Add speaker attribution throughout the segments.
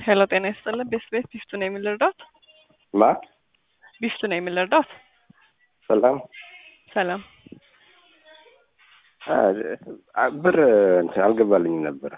Speaker 1: ሄሎ ጤና ይስጥልን። ቤት ቢፍቱ ነው የሚልርዳት
Speaker 2: ማ
Speaker 1: ቢፍቱ ነው የሚልርዳት።
Speaker 2: ሰላም
Speaker 1: ሰላም።
Speaker 2: ብር እንትን አልገባልኝም ነበር።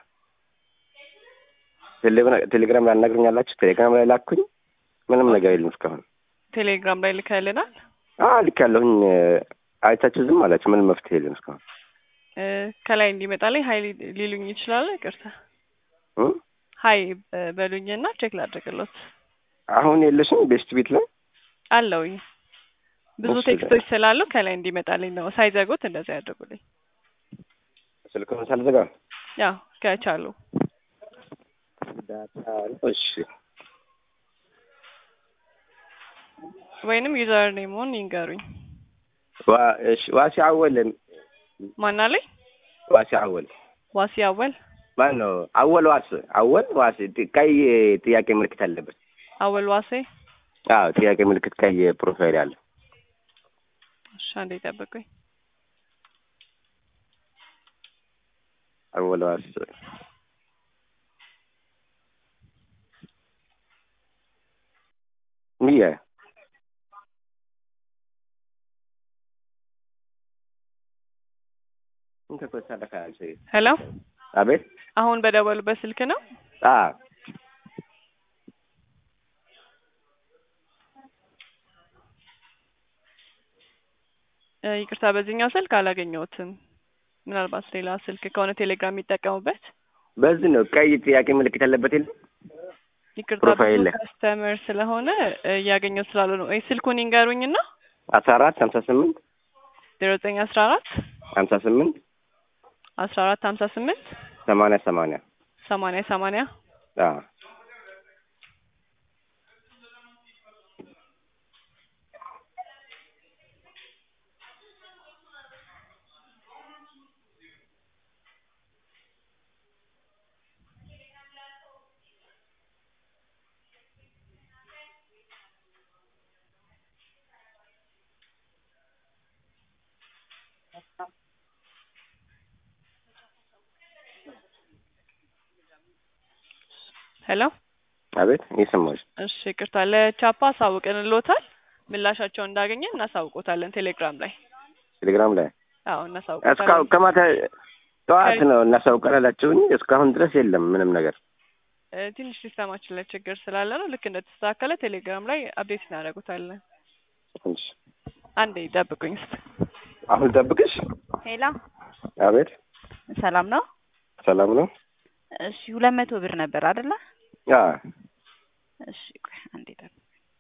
Speaker 2: ቴሌግራም ላይ አናግሩኛላችሁ። ቴሌግራም ላይ ላኩኝ። ምንም ነገር የለም እስካሁን።
Speaker 1: ቴሌግራም ላይ ልከልናል።
Speaker 2: ልካለሁኝ። አይታችሁ ዝም አላችሁ። ምንም መፍትሄ የለም እስካሁን።
Speaker 1: ከላይ እንዲመጣልኝ ሀይ ሊሉኝ ይችላል። ይቅርታ ሀይ በሉኝና ቼክ ላድርግሎት።
Speaker 2: አሁን የለሽም ቤስት ቤት ላይ
Speaker 1: አለውኝ። ብዙ ቴክስቶች ስላሉ ከላይ እንዲመጣልኝ ነው። ሳይዘጉት እንደዛ ያድርጉልኝ።
Speaker 2: ስልኩን ሳልዘጋ
Speaker 1: ያው ከቻሉ
Speaker 2: ዳታ እሺ፣
Speaker 1: ወይንም ዩዘር ኔሙን ይንገሩኝ።
Speaker 2: እሺ፣ ዋሲ አወል
Speaker 1: ማን አለኝ?
Speaker 2: ዋሲ አወል ማን ነው? አወል ዋሲ ቀይ ጥያቄ ምልክት አለበት።
Speaker 1: አወል ዋሴ።
Speaker 2: ጥያቄ ምልክት ቀይ ፕሮፋይል አለ።
Speaker 1: እሺ፣ አንዴ ጠብቁኝ።
Speaker 2: አወል ዋሲ ሚያ
Speaker 1: ሄሎ፣
Speaker 2: አቤት።
Speaker 1: አሁን በደወሉበት ስልክ ነው? ይቅርታ፣ በዚህኛው ስልክ አላገኘሁትም። ምናልባት ሌላ ስልክ ከሆነ ቴሌግራም የሚጠቀሙበት
Speaker 2: በዚህ ነው። ቀይ ጥያቄ ምልክት ያለበት የለም።
Speaker 1: ይቅርታ፣ ከስተመር ስለሆነ እያገኘሁ ስላሉ ነው። ስልኩን ይንገሩኝና
Speaker 2: 14 58
Speaker 1: 0914
Speaker 2: 58
Speaker 1: 14 58
Speaker 2: 80
Speaker 1: 80. ሄሎ፣
Speaker 2: አቤት። እየሰማሁሽ።
Speaker 1: እሺ፣ ይቅርታ፣ ለቻፓ አሳውቀንልዎታል። ምላሻቸውን እንዳገኘን እናሳውቆታለን። ቴሌግራም ላይ እናሳውቆታለን።
Speaker 2: እስካሁን ከማታ ጠዋት ነው እናሳውቀናላችሁኝ። እስካሁን ድረስ የለም ምንም ነገር።
Speaker 1: ትንሽ ሲስተማችን ላይ ችግር ስላለ ነው። ልክ እንደተስተካከለ ቴሌግራም ላይ አፕዴት እናደርጉታለን።
Speaker 2: እሺ፣
Speaker 1: አንዴ ይጠብቁኝ።
Speaker 2: አሁን ጠብቅሽ።
Speaker 3: ሄሎ፣
Speaker 2: አቤት።
Speaker 3: ሰላም ነው?
Speaker 2: ሰላም ነው።
Speaker 3: እሺ፣ 200 ብር ነበር አይደለ? እሺ፣ ቆይ አንዴ ጠብቅ።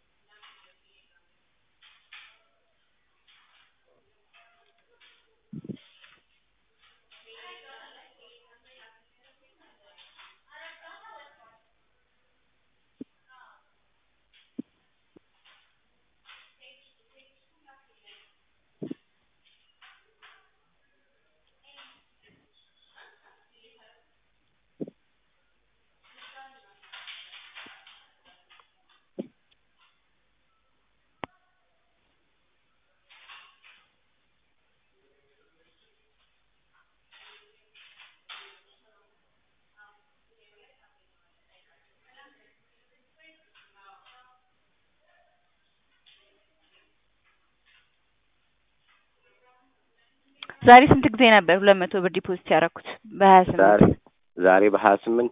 Speaker 3: ዛሬ ስንት ጊዜ ነበር 200 ብር ዲፖዚት ያደረኩት? በ28
Speaker 2: ዛሬ በ28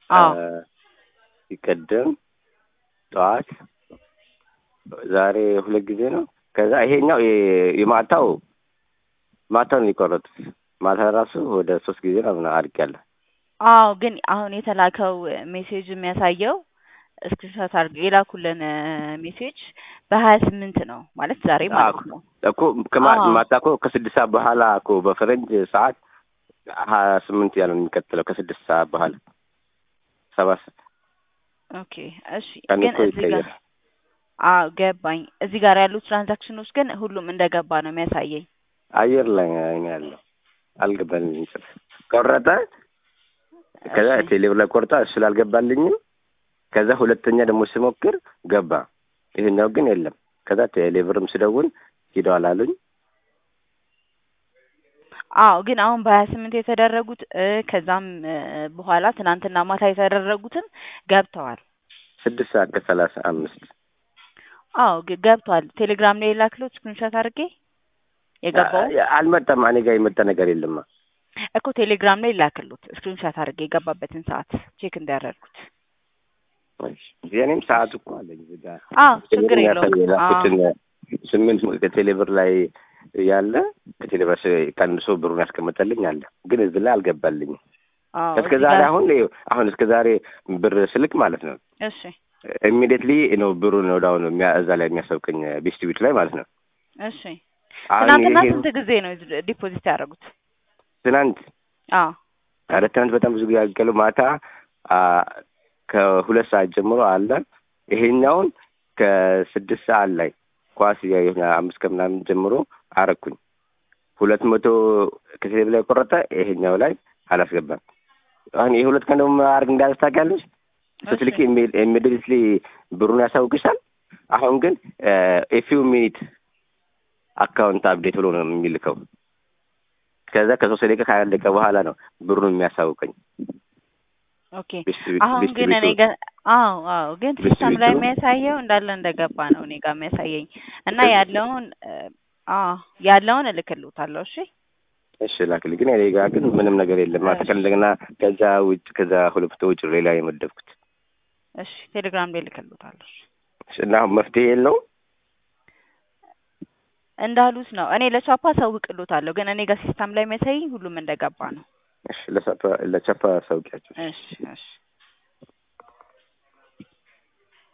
Speaker 2: ይቀደም ጠዋት ዛሬ 2 ጊዜ ነው። ከዛ ይሄኛው የማታው ነው የቆረጡት። ማታ ራሱ ወደ 3 ጊዜ ነው አድርጌያለሁ።
Speaker 3: ግን አሁን የተላከው ሜሴጅ የሚያሳየው እስክሪንሾት አድርገው የላኩልን ሜሴጅ በ28 ነው ማለት ዛሬ ማለት ነው
Speaker 2: እኮ። ማታ እኮ ከ6 ሰዓት በኋላ እኮ በፈረንጅ ሰዓት 28 ያለው የሚቀጥለው ከ6 ሰዓት በኋላ 7 ሰዓት።
Speaker 3: ኦኬ፣ እሺ። ግን እዚህ ጋር ገባኝ። እዚህ ጋር ያሉት ትራንዛክሽኖች ግን ሁሉም እንደገባ ነው የሚያሳየኝ።
Speaker 2: አየር ላይ ነው ያለው። አልገባልኝም። ቆረጠ። ከዛ ቴሌብር ላይ ቆርጣ ስላልገባልኝም ከዛ ሁለተኛ ደግሞ ስሞክር ገባ። ይሄኛው ግን የለም። ከዛ ቴሌብርም ስደውል ሂደዋል አሉኝ።
Speaker 3: አዎ ግን አሁን በ28 የተደረጉት ከዛም በኋላ ትናንትና ማታ የተደረጉትን ገብተዋል።
Speaker 2: 6:35
Speaker 3: አዎ ገብቷል። ቴሌግራም ላይ ላክሎት ስክሪንሾት አድርጌ የገባው
Speaker 2: አልመጣም። እኔ ጋር የመጣ ነገር የለም
Speaker 3: እኮ ቴሌግራም ላይ ላክሎት ስክሪንሾት አድርጌ የገባበትን ሰዓት ቼክ እንዲያደርጉት።
Speaker 2: የኔም ሰዓት እኮ አለኝ እዛ።
Speaker 3: ችግር የለውም።
Speaker 2: 8 ከቴሌብር ላይ ያለ ከቴሌብር ቀንሶ ብሩን ያስቀመጠልኝ አለ፣ ግን እዚህ ላይ አልገባልኝም። እስከ ዛሬ አሁን እስከ ዛሬ ብር ስልክ ማለት ነው።
Speaker 3: እሺ
Speaker 2: ኢሚዲየትሊ ነው ብሩን ወዳው ነው እዛ ላይ የሚያሰብከኝ ቢስቲቢት ላይ ማለት ነው።
Speaker 3: እሺ ትናንትና ስንት ጊዜ ነው ዲፖዚት ያደረጉት?
Speaker 2: ትናንት ትናንት በጣም ብዙ ጊዜ ያገለው ማታ ከ2 ሰዓት ጀምሮ አለ። ይሄኛውን ከ6 ሰዓት ላይ ኳስ ያየና 5 ከምናምን ጀምሮ አረኩኝ። 200 ከቴሌብር ላይ ቆረጠ፣ ይሄኛው ላይ አላስገባም። አሁን የሁለት ቀን ደግሞ አርግ እንዳስተካከልሽ ስትልኪ ኢሚዲየትሊ ብሩን ያሳውቅሻል። አሁን ግን ኤፊው ሚኒት አካውንት አፕዴት ብሎ ነው የሚልከው። ከዛ ከ3 ደቂቃ ከ20 ደቂቃ በኋላ ነው ብሩን የሚያሳውቀኝ።
Speaker 3: ኦኬ አሁን ግን እኔ ጋር ግን ሲስተም ላይ የሚያሳየው እንዳለ እንደገባ ነው እኔ ጋር የሚያሳየኝ እና ያለውን እልክልዎታለሁ። እሺ
Speaker 2: ላክልኝ። ግን እኔ ጋር ግን ምንም ነገር የለም። እንደገና ከዛ ሁለት ውጭ ሌላ የመደብኩት።
Speaker 3: እሺ ቴሌግራም ላይ እልክልዎታለሁ።
Speaker 2: እና መፍትሄ የለውም
Speaker 3: እንዳሉት ነው። እኔ ለቻፓ አሳውቅልዎታለሁ፣ ግን እኔ ጋር ሲስተም ላይ የሚያሳየኝ ሁሉም እንደገባ ነው።
Speaker 2: እሺ ለቻፓ አሳውቂያቸው።
Speaker 3: እሺ